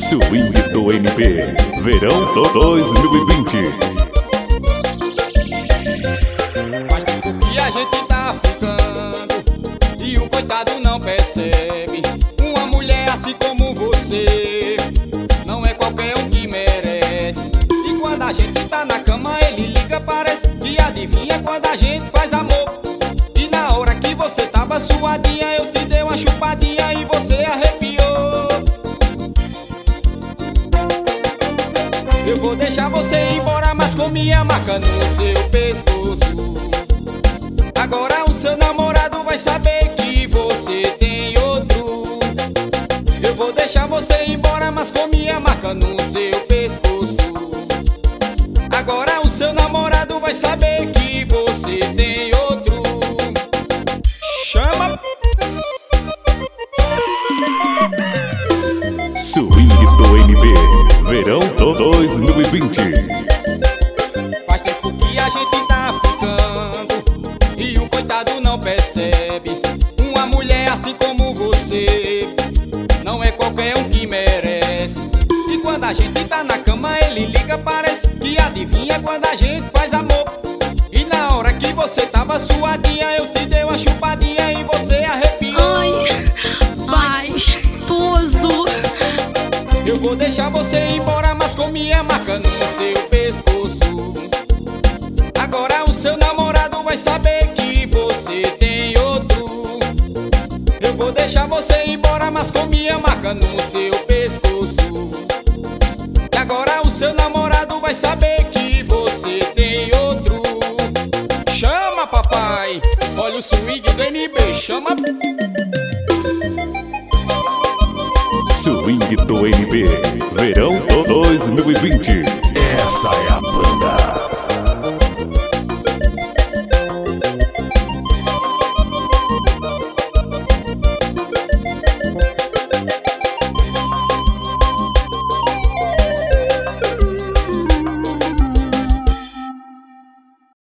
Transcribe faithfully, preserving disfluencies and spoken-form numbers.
Swing do N B, Verão dois mil e vinte. Faz tempo que a gente tá ficando e o coitado não percebe. Uma mulher assim como você não é qualquer um que merece. E quando a gente tá na cama ele liga, parece que adivinha quando a gente faz amor. E na hora que você tava suadinha eu te dei uma chupadinha e você arrepiou. Eu vou deixar você ir embora, mas com minha marca no seu pescoço. Agora o seu namorado vai saber que você tem outro. Eu vou deixar você ir embora, mas com minha marca no seu pescoço. Agora o seu namorado vai saber que você tem outro. Chama! Swing do N B, Verão dois mil e vinte. Faz tempo que a gente tá ficando e o coitado não percebe. Uma mulher assim como você não é qualquer um que merece. E quando a gente tá na cama ele liga, parece que adivinha quando a gente faz amor. E na hora que você tava suadinha eu te dei uma chupadinha e você arrepiou. Ai, gostoso. Eu vou deixar você ir embora, mas com minha marca no seu pescoço. Agora o seu namorado vai saber que você tem outro. Eu vou deixar você ir embora, mas com minha marca no seu pescoço. E agora o seu namorado vai saber que você tem outro. Chama, papai, olha o swing do N B, chama. Swing do N B, Verão dois mil e vinte. Essa é a banda.